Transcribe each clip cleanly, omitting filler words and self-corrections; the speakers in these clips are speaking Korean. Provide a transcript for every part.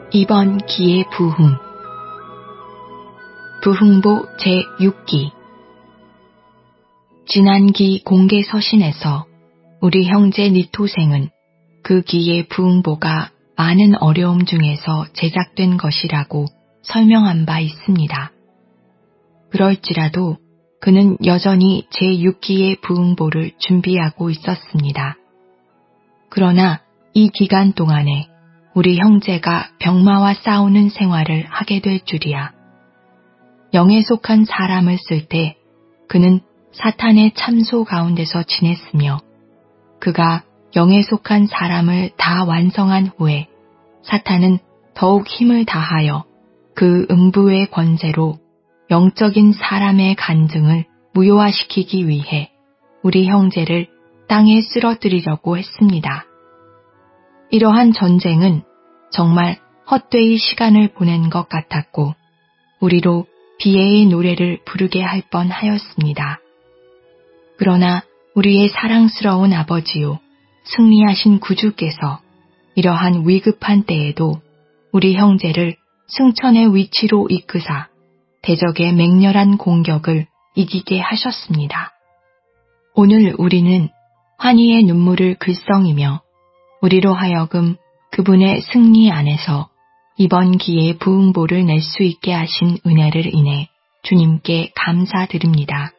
이번 기의 부흥 부흥보 제6기 지난 기 공개 서신에서 우리 형제 니토생은 그 기의 부흥보가 많은 어려움 중에서 제작된 것이라고 설명한 바 있습니다. 그럴지라도 그는 여전히 제6기의 부흥보를 준비하고 있었습니다. 그러나 이 기간 동안에 우리 형제가 병마와 싸우는 생활을 하게 될 줄이야. 영에 속한 사람을 쓸 때 그는 사탄의 참소 가운데서 지냈으며 그가 영에 속한 사람을 다 완성한 후에 사탄은 더욱 힘을 다하여 그 음부의 권세로 영적인 사람의 간증을 무효화시키기 위해 우리 형제를 땅에 쓰러뜨리려고 했습니다. 이러한 전쟁은 정말 헛되이 시간을 보낸 것 같았고 우리로 비애의 노래를 부르게 할 뻔하였습니다. 그러나 우리의 사랑스러운 아버지요 승리하신 구주께서 이러한 위급한 때에도 우리 형제를 승천의 위치로 이끄사 대적의 맹렬한 공격을 이기게 하셨습니다. 오늘 우리는 환희의 눈물을 글썽이며 우리로 하여금 그분의 승리 안에서 이번 기회에 부흥보를 낼 수 있게 하신 은혜를 인해 주님께 감사드립니다.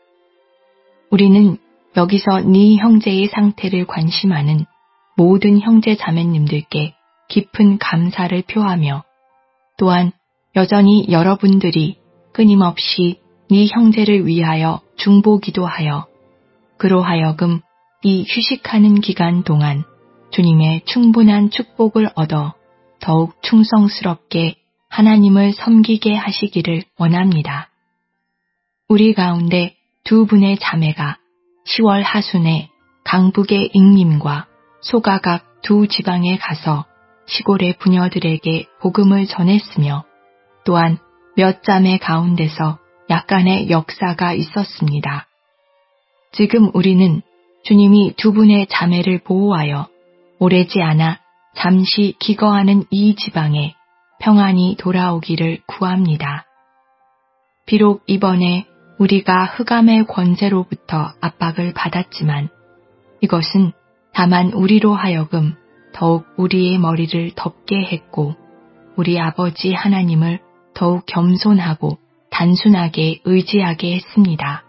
우리는 여기서 네 형제의 상태를 관심하는 모든 형제 자매님들께 깊은 감사를 표하며 또한 여전히 여러분들이 끊임없이 네 형제를 위하여 중보기도하여 그로 하여금 이 휴식하는 기간 동안 주님의 충분한 축복을 얻어 더욱 충성스럽게 하나님을 섬기게 하시기를 원합니다. 우리 가운데 두 분의 자매가 10월 하순에 강북의 잉림과 소가각 두 지방에 가서 시골의 부녀들에게 복음을 전했으며 또한 몇 자매 가운데서 약간의 역사가 있었습니다. 지금 우리는 주님이 두 분의 자매를 보호하여 오래지 않아 잠시 기거하는 이 지방에 평안히 돌아오기를 구합니다. 비록 이번에 우리가 흑암의 권세로부터 압박을 받았지만 이것은 다만 우리로 하여금 더욱 우리의 머리를 덮게 했고 우리 아버지 하나님을 더욱 겸손하고 단순하게 의지하게 했습니다.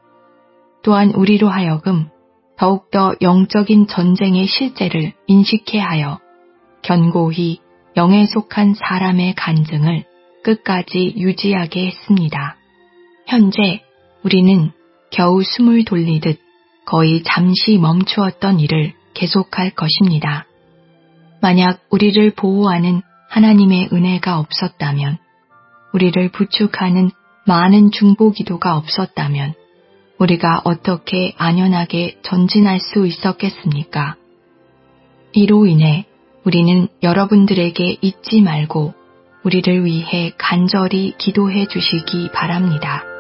또한 우리로 하여금 더욱더 영적인 전쟁의 실제를 인식해 하여 견고히 영에 속한 사람의 간증을 끝까지 유지하게 했습니다. 현재 우리는 겨우 숨을 돌리듯 거의 잠시 멈추었던 일을 계속할 것입니다. 만약 우리를 보호하는 하나님의 은혜가 없었다면, 우리를 부축하는 많은 중보기도가 없었다면 우리가 어떻게 안연하게 전진할 수 있었겠습니까? 이로 인해 우리는 여러분들에게 잊지 말고 우리를 위해 간절히 기도해 주시기 바랍니다.